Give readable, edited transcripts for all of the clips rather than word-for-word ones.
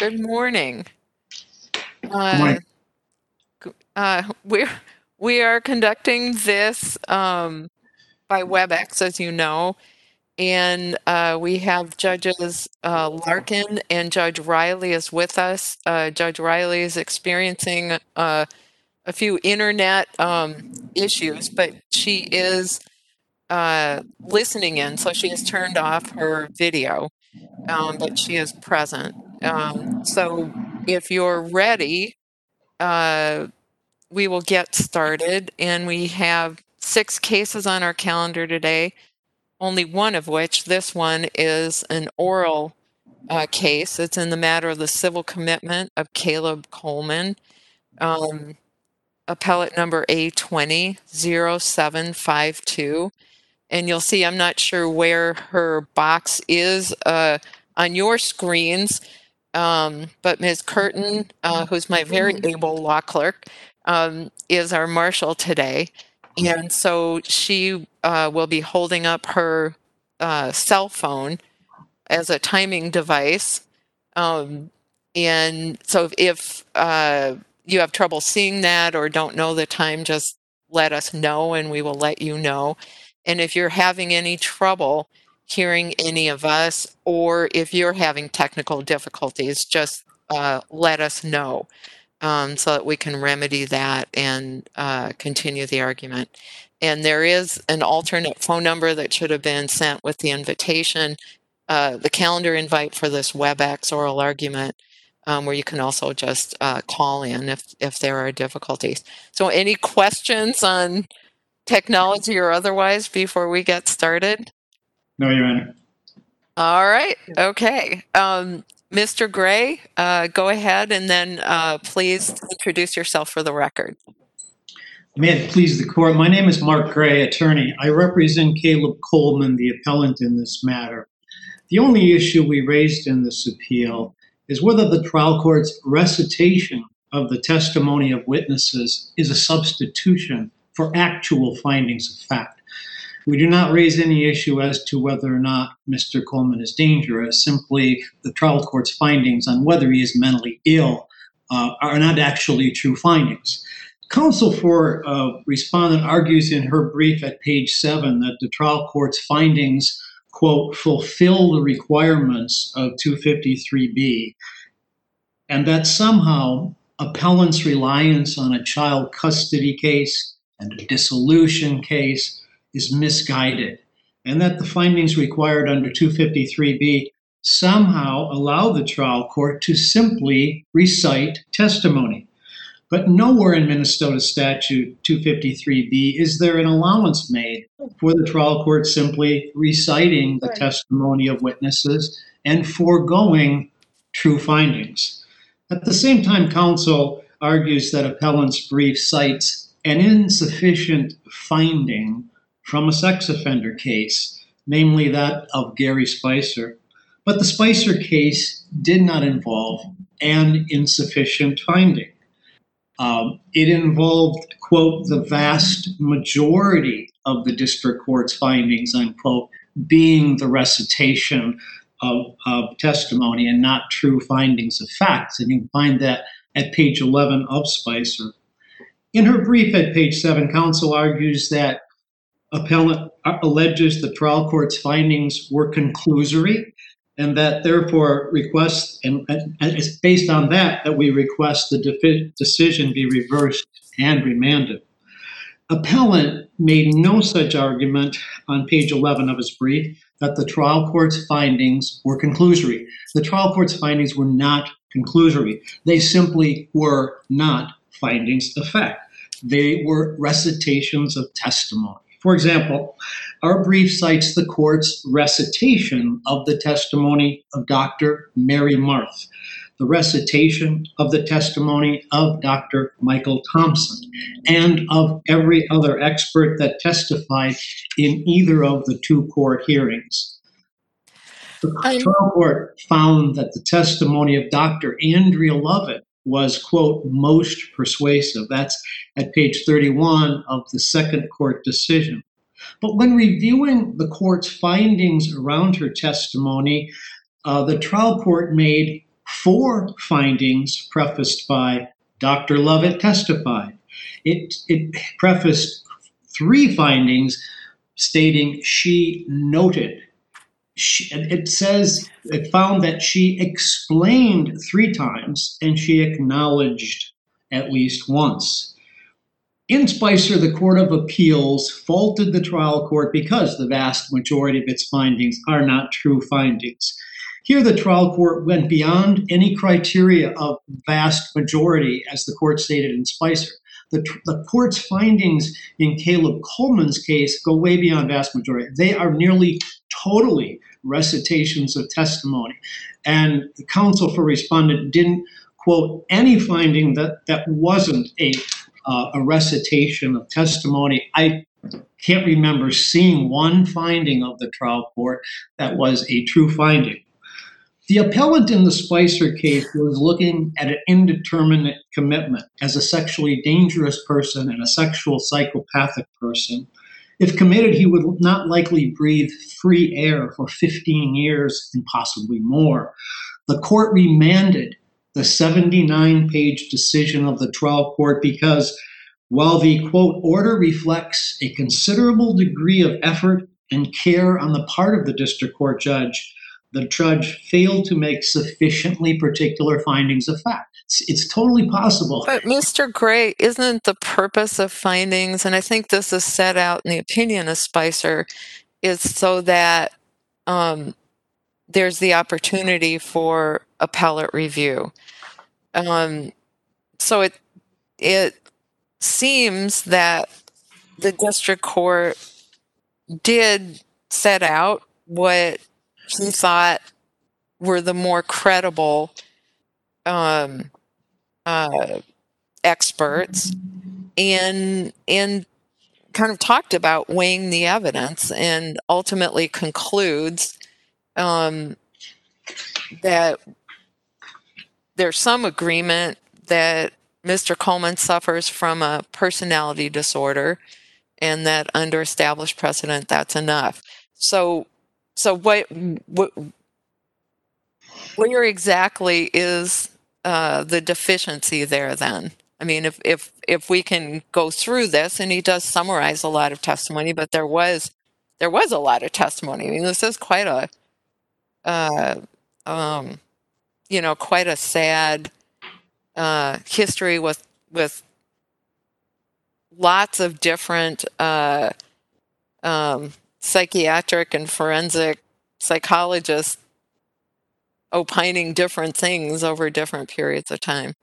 Good morning. Good Uh, morning. we are conducting this by WebEx, as you know, and we have Judges Larkin and Judge Riley is with us. Judge Riley is experiencing a few internet issues, but she is listening in, so she has turned off her video, but she is present. So if you're ready, uh, we will get started. And we have 6 cases on our calendar today, only one of which, this one, is an oral case. It's in the matter of the civil commitment of Caleb Coleman, um, appellate number A20-0752. And you'll see, I'm not sure where her box is on your screens, but Ms. Curtin, who's my very able law clerk, is our marshal today. And so she will be holding up her cell phone as a timing device. Um, and so if you have trouble seeing that or don't know the time, just let us know and we will let you know. And if you're having any trouble hearing any of us, or if you're having technical difficulties, just let us know so that we can remedy that and continue the argument. And there is an alternate phone number that should have been sent with the invitation, the calendar invite for this WebEx oral argument, where you can also just call in if there are difficulties. So any questions on technology or otherwise before we get started? No, Your Honor. All right. Okay. Mr. Gray, go ahead and then please introduce yourself for the record. May it please the court. My name is Mark Gray, attorney. I represent Caleb Coleman, the appellant in this matter. The only issue we raised in this appeal is whether the trial court's recitation of the testimony of witnesses is a substitution for actual findings of fact. We do not raise any issue as to whether or not Mr. Coleman is dangerous. Simply, the trial court's findings on whether he is mentally ill are not actually true findings. Counsel for respondent argues in her brief at page 7 that the trial court's findings, quote, fulfill the requirements of 253B, and that somehow appellant's reliance on a child custody case and a dissolution case is misguided, and that the findings required under 253B somehow allow the trial court to simply recite testimony. But nowhere in Minnesota statute 253B is there an allowance made for the trial court simply reciting the testimony of witnesses and foregoing true findings. At the same time, counsel argues that appellant's brief cites an insufficient finding from a sex offender case, namely that of Gary Spicer. But the Spicer case did not involve an insufficient finding. It involved, quote, the vast majority of the district court's findings, unquote, being the recitation of testimony and not true findings of facts. And you can find that at page 11 of Spicer. In her brief at page 7, counsel argues that appellant alleges the trial court's findings were conclusory and that therefore requests, and it's based on that we request the decision be reversed and remanded. Appellant made no such argument on page 11 of his brief that the trial court's findings were conclusory. The trial court's findings were not conclusory. They simply were not findings of fact. They were recitations of testimony. For example, our brief cites the court's recitation of the testimony of Dr. Mary Marth, the recitation of the testimony of Dr. Michael Thompson, and of every other expert that testified in either of the two court hearings. The trial court found that the testimony of Dr. Andrea Lovett was, quote, most persuasive. That's at page 31 of the second court decision. But when reviewing the court's findings around her testimony, the trial court made 4 findings prefaced by Dr. Lovett testified. It prefaced 3 findings stating she noted. It found that she explained 3 times and she acknowledged at least once. In Spicer, the Court of Appeals faulted the trial court because the vast majority of its findings are not true findings. Here, the trial court went beyond any criteria of vast majority, as the court stated in Spicer. The court's findings in Caleb Coleman's case go way beyond vast majority. They are nearly totally recitations of testimony. And the counsel for respondent didn't quote any finding that wasn't a recitation of testimony. I can't remember seeing one finding of the trial court that was a true finding. The appellant in the Spicer case was looking at an indeterminate commitment as a sexually dangerous person and a sexual psychopathic person. If committed, he would not likely breathe free air for 15 years and possibly more. The court remanded the 79-page decision of the trial court because while the, quote, order reflects a considerable degree of effort and care on the part of the district court judge, the judge failed to make sufficiently particular findings of fact. It's totally possible. But Mr. Gray, isn't the purpose of findings, and I think this is set out in the opinion of Spicer, is so that there's the opportunity for appellate review. So it seems that the district court did set out what he thought were the more credible experts and kind of talked about weighing the evidence and ultimately concludes that there's some agreement that Mr. Coleman suffers from a personality disorder and that under established precedent, that's enough. So where exactly is the deficiency there then? I mean, if we can go through this, and he does summarize a lot of testimony, but there was a lot of testimony. I mean, this is quite a quite a sad history with lots of different psychiatric and forensic psychologists opining different things over different periods of time.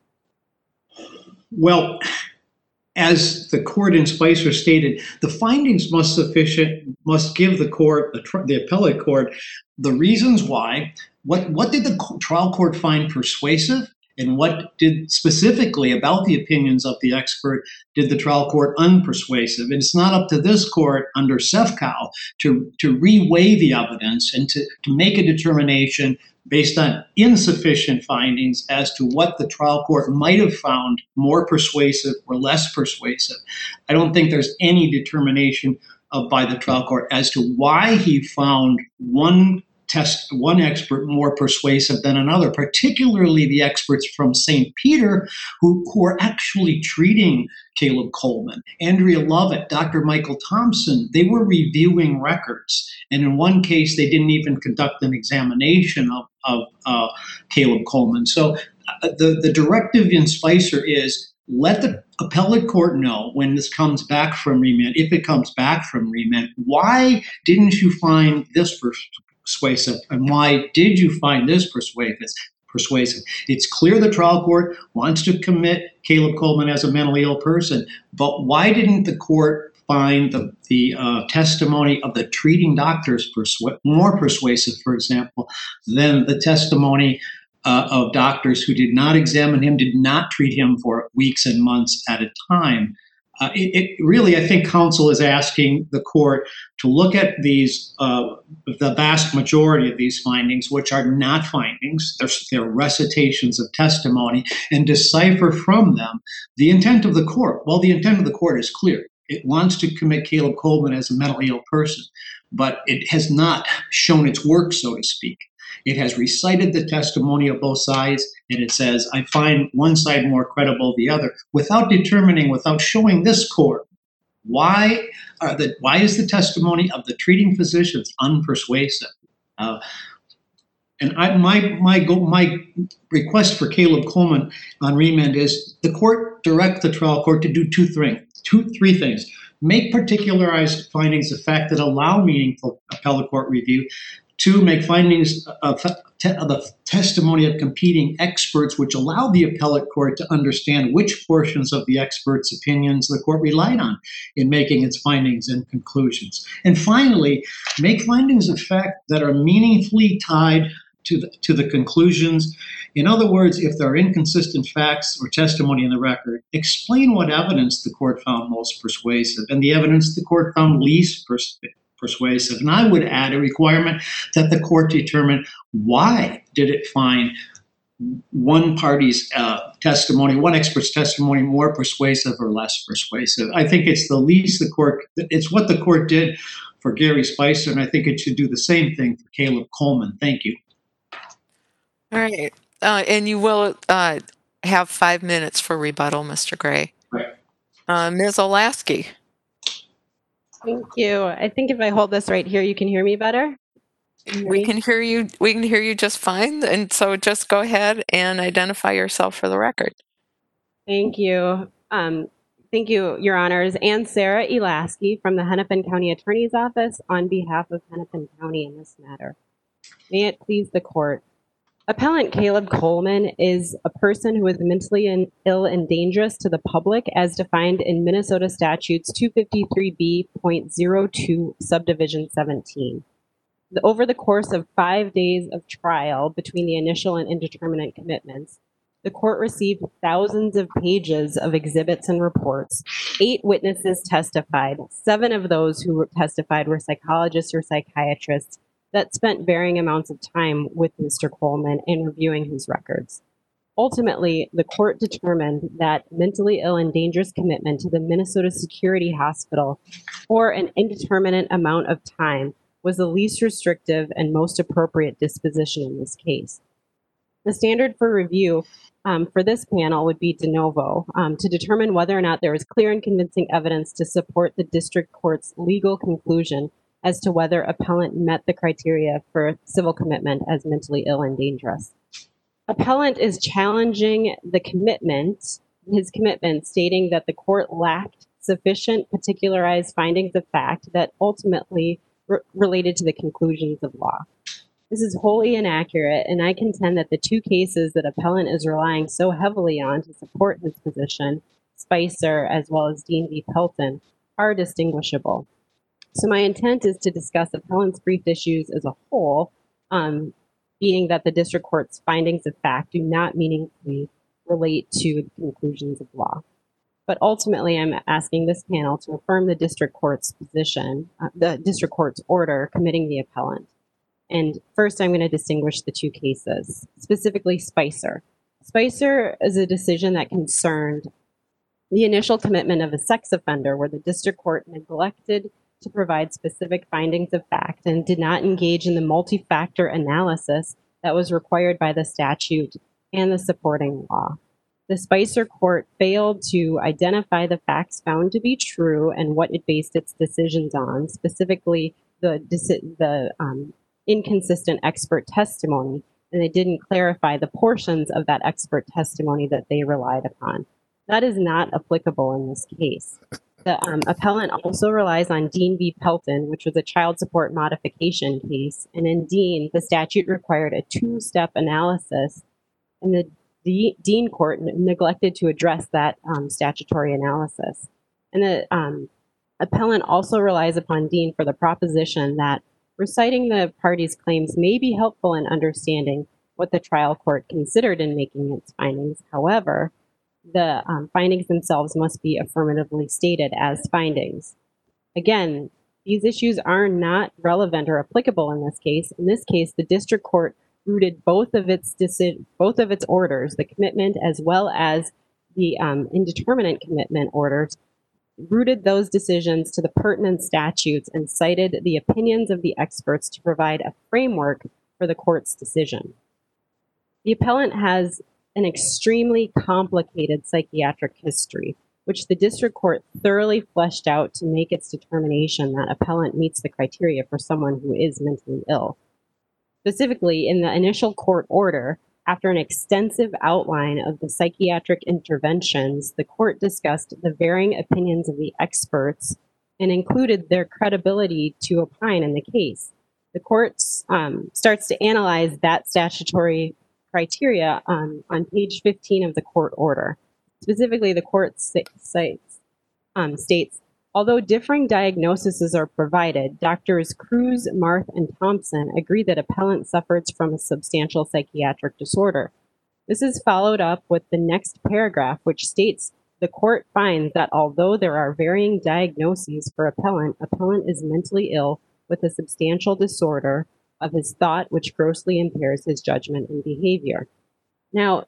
Well, as the court in Spicer stated, the findings must give the court, the appellate court, the reasons why. What did the trial court find persuasive? And what did specifically about the opinions of the expert did the trial court unpersuasive? And it's not up to this court under Sefcow to reweigh the evidence and to make a determination based on insufficient findings as to what the trial court might have found more persuasive or less persuasive. I don't think there's any determination by the trial court as to why he found one expert more persuasive than another, particularly the experts from St. Peter who are actually treating Caleb Coleman. Andrea Lovett, Dr. Michael Thompson, they were reviewing records. And in one case, they didn't even conduct an examination of Caleb Coleman. So the directive in Spicer is let the appellate court know when this comes back from remand, if it comes back from remand, why didn't you find this persuasive, and why did you find this persuasive? It's clear the trial court wants to commit Caleb Coleman as a mentally ill person, but why didn't the court find the testimony of the treating doctors more persuasive, for example, than the testimony of doctors who did not examine him, did not treat him for weeks and months at a time? It really, I think counsel is asking the court to look at these, the vast majority of these findings, which are not findings, they're recitations of testimony, and decipher from them the intent of the court. Well, the intent of the court is clear. It wants to commit Caleb Coleman as a mentally ill person, but it has not shown its work, so to speak. It has recited the testimony of both sides, and it says, I find one side more credible than the other, without showing this court why is the testimony of the treating physicians unpersuasive? Uh, and my request for Caleb Coleman on remand is the court direct the trial court to do three things. Make particularized findings of fact that allow meaningful appellate court review. Two, make findings of the testimony of competing experts, which allow the appellate court to understand which portions of the experts' opinions the court relied on in making its findings and conclusions. And finally, make findings of fact that are meaningfully tied to the conclusions. In other words, if there are inconsistent facts or testimony in the record, explain what evidence the court found most persuasive and the evidence the court found least persuasive. And I would add a requirement that the court determine why did it find one party's testimony, one expert's testimony more persuasive or less persuasive. I think it's it's what the court did for Gary Spicer, and I think it should do the same thing for Caleb Coleman. Thank you. All right. And you will have 5 minutes for rebuttal, Mr. Gray. Right. Ms. Olasky. Thank you. I think if I hold this right here, you can hear me better. We can hear you. We can hear you just fine. And so just go ahead and identify yourself for the record. Thank you. Thank you, Your Honors. Ann Sarah Elasky from the Hennepin County Attorney's Office on behalf of Hennepin County in this matter. May it please the court. Appellant Caleb Coleman is a person who is mentally ill and dangerous to the public as defined in Minnesota Statutes 253B.02 subdivision 17. Over the course of 5 days of trial between the initial and indeterminate commitments, the court received thousands of pages of exhibits and reports. 8 witnesses testified. 7 of those who testified were psychologists or psychiatrists that spent varying amounts of time with Mr. Coleman in reviewing his records. Ultimately, the court determined that mentally ill and dangerous commitment to the Minnesota Security Hospital for an indeterminate amount of time was the least restrictive and most appropriate disposition in this case. The standard for review for this panel would be de novo to determine whether or not there is clear and convincing evidence to support the district court's legal conclusion as to whether appellant met the criteria for civil commitment as mentally ill and dangerous. Appellant is challenging his commitment, stating that the court lacked sufficient particularized findings of fact that ultimately related to the conclusions of law. This is wholly inaccurate, and I contend that the 2 cases that appellant is relying so heavily on to support his position, Spicer as well as Dean v. Pelton, are distinguishable. So my intent is to discuss appellant's brief issues as a whole, being that the district court's findings of fact do not meaningfully relate to the conclusions of law. But ultimately, I'm asking this panel to affirm the district court's position, the district court's order committing the appellant. And first, I'm going to distinguish the 2 cases, specifically Spicer. Spicer is a decision that concerned the initial commitment of a sex offender where the district court neglected to provide specific findings of fact and did not engage in the multi-factor analysis that was required by the statute and the supporting law. The Spicer court failed to identify the facts found to be true and what it based its decisions on, specifically the inconsistent expert testimony, and they didn't clarify the portions of that expert testimony that they relied upon. That is not applicable in this case. The appellant also relies on Dean v. Pelton, which was a child support modification case. And in Dean, the statute required a 2-step analysis, and the Dean court neglected to address that statutory analysis. And the appellant also relies upon Dean for the proposition that reciting the parties' claims may be helpful in understanding what the trial court considered in making its findings. However, the findings themselves must be affirmatively stated as findings. Again, these issues are not relevant or applicable in this case. In this case, the district court rooted both of its orders, the commitment as well as the indeterminate commitment orders, rooted those decisions to the pertinent statutes and cited the opinions of the experts to provide a framework for the court's decision. The appellant has an extremely complicated psychiatric history, which the district court thoroughly fleshed out to make its determination that appellant meets the criteria for someone who is mentally ill. Specifically, in the initial court order, after an extensive outline of the psychiatric interventions, the court discussed the varying opinions of the experts and included their credibility to opine in the case. The court starts to analyze that statutory criteria on page 15 of the court order. Specifically, the court states, although differing diagnoses are provided, Doctors Cruz, Marth, and Thompson agree that appellant suffers from a substantial psychiatric disorder. This is followed up with the next paragraph, which states the court finds that although there are varying diagnoses for appellant is mentally ill with a substantial disorder of his thought, which grossly impairs his judgment and behavior. Now,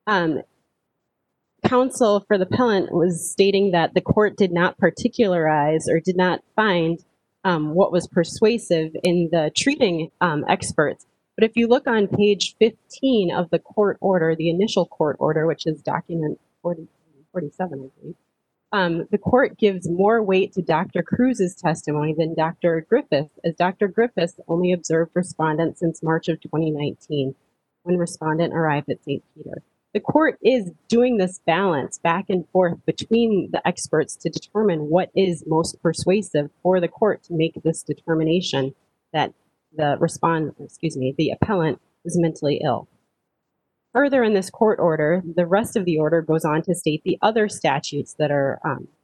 counsel for the appellant was stating that the court did not particularize or did not find what was persuasive in the treating experts. But if you look on page 15 of the court order, the initial court order, which is document 47, I believe, the court gives more weight to Dr. Cruz's testimony than Dr. Griffith, as Dr. Griffith only observed respondent since March of 2019, when respondent arrived at St. Peter. The court is doing this balance back and forth between the experts to determine what is most persuasive for the court to make this determination that the appellant is mentally ill. Further in this court order, the rest of the order goes on to state the other statutes that are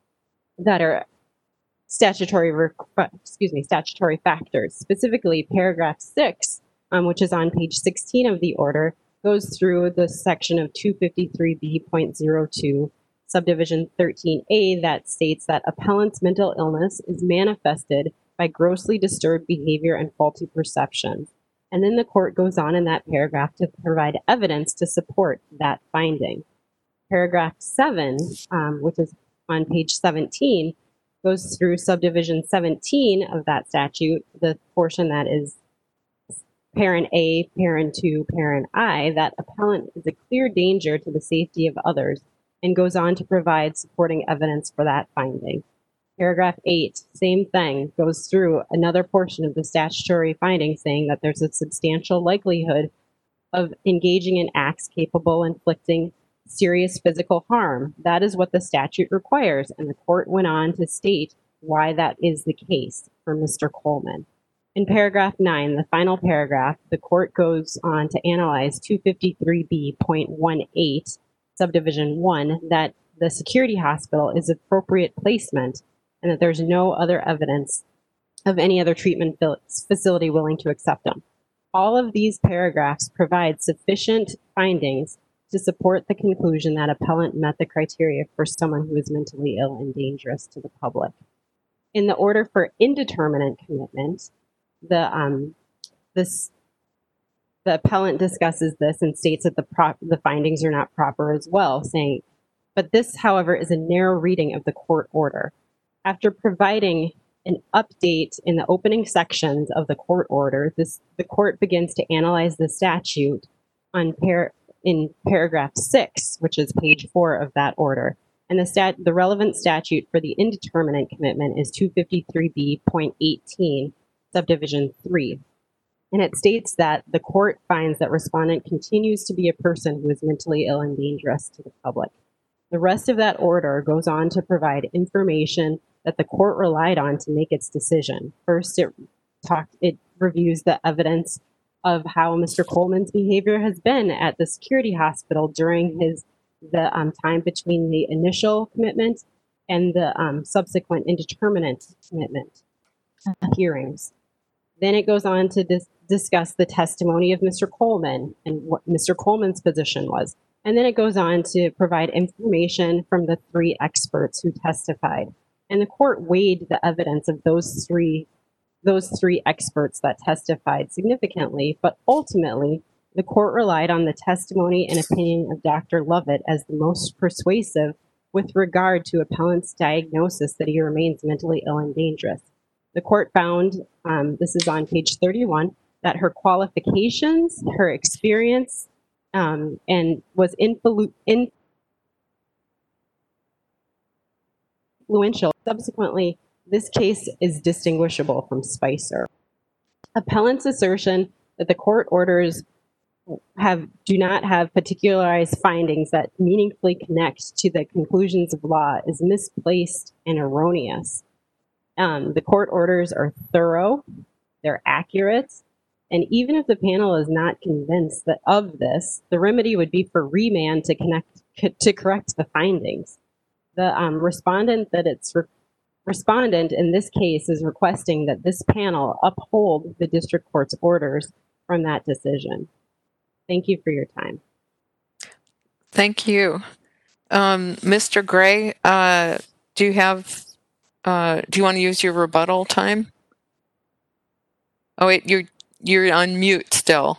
statutory factors. Specifically, paragraph 6, which is on page 16 of the order, goes through the section of 253B.02, subdivision 13A, that states that appellant's mental illness is manifested by grossly disturbed behavior and faulty perceptions. And then the court goes on in that paragraph to provide evidence to support that finding. Paragraph 7, which is on page 17, goes through subdivision 17 of that statute, the portion that is parent A, parent 2, parent I, that appellant is a clear danger to the safety of others, and goes on to provide supporting evidence for that finding. Paragraph 8, same thing, goes through another portion of the statutory finding saying that there's a substantial likelihood of engaging in acts capable of inflicting serious physical harm. That is what the statute requires, and the court went on to state why that is the case for Mr. Coleman. In paragraph 9, the final paragraph, the court goes on to analyze 253B.18, subdivision 1, that the security hospital is appropriate placement and that there's no other evidence of any other treatment facility willing to accept them. All of these paragraphs provide sufficient findings to support the conclusion that appellant met the criteria for someone who is mentally ill and dangerous to the public. In the order for indeterminate commitment, the appellant discusses this and states that the findings are not proper as well, saying, but this, however, is a narrow reading of the court order. After providing an update in the opening sections of the court order, the court begins to analyze the statute in paragraph 6, which is page 4 of that order. And the relevant statute for the indeterminate commitment is 253B.18, subdivision 3. And it states that the court finds that respondent continues to be a person who is mentally ill and dangerous to the public. The rest of that order goes on to provide information that the court relied on to make its decision. First, it reviews the evidence of how Mr. Coleman's behavior has been at the security hospital during the time between the initial commitment and the subsequent indeterminate commitment hearings. Then it goes on to discuss the testimony of Mr. Coleman and what Mr. Coleman's position was. And then it goes on to provide information from the 3 experts who testified. And the court weighed the evidence of those three experts that testified significantly, but ultimately the court relied on the testimony and opinion of Dr. Lovett as the most persuasive with regard to appellant's diagnosis that he remains mentally ill and dangerous. The court found, this is on page 31, that her qualifications, her experience, and was influential. Subsequently, this case is distinguishable from Spicer. Appellant's assertion that the court orders do not have particularized findings that meaningfully connect to the conclusions of law is misplaced and erroneous. The court orders are thorough, they're accurate, and even if the panel is not convinced of this, the remedy would be for remand to correct the findings. The respondent in this case is requesting that this panel uphold the district court's orders from that decision. Thank you for your time. Thank you. Mr. Gray, do you want to use your rebuttal time? Oh, wait, you're on mute still.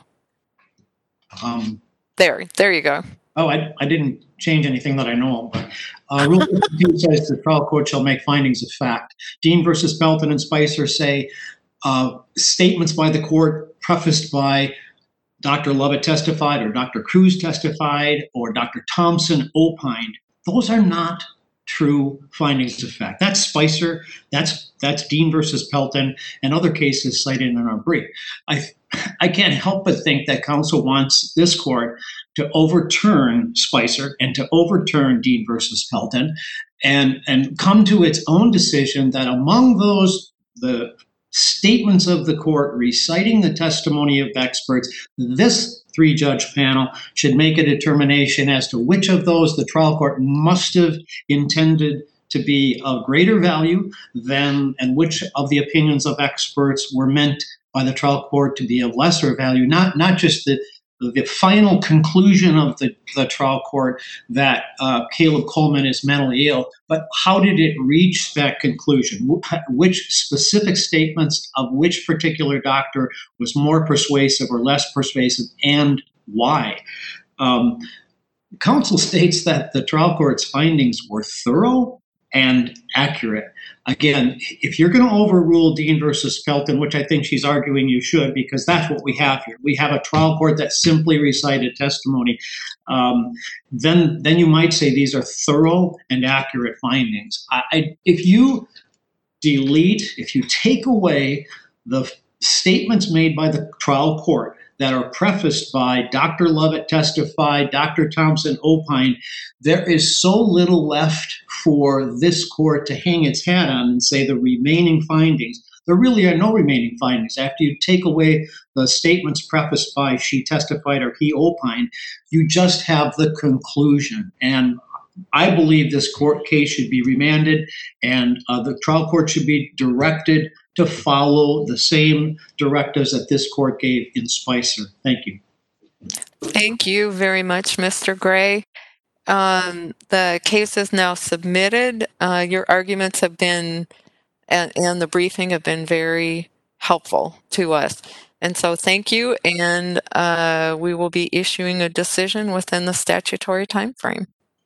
There you go. Oh, I didn't change anything that I know of, but Rule 52 says the trial court shall make findings of fact. Dean versus Belton and Spicer say statements by the court prefaced by Dr. Lovett testified or Dr. Cruz testified or Dr. Thompson opined. Those are not true findings of fact. That's Spicer, that's Dean versus Pelton, and other cases cited in our brief. I can't help but think that counsel wants this court to overturn Spicer and to overturn Dean versus Pelton and come to its own decision that among those, the statements of the court reciting the testimony of experts, this three-judge panel should make a determination as to which of those the trial court must have intended to be of greater value than, and which of the opinions of experts were meant by the trial court to be of lesser value, not just the final conclusion of the trial court that Caleb Coleman is mentally ill, but how did it reach that conclusion? Which specific statements of which particular doctor was more persuasive or less persuasive, and why? Counsel states that the trial court's findings were thorough and accurate. Again, if you're going to overrule Dean versus Pelton, which I think she's arguing you should, because that's what we have here. We have a trial court that simply recited testimony. Then you might say these are thorough and accurate findings. If you take away the statements made by the trial court that are prefaced by Dr. Lovett testified, Dr. Thompson opined, there is so little left for this court to hang its hat on and say the remaining findings. There really are no remaining findings. After you take away the statements prefaced by she testified or he opined, you just have the conclusion. And I believe this court case should be remanded, and the trial court should be directed to follow the same directives that this court gave in Spicer. Thank you. Thank you very much, Mr. Gray. The case is now submitted. Your arguments have been, and the briefing have been very helpful to us. And so thank you, and we will be issuing a decision within the statutory time frame.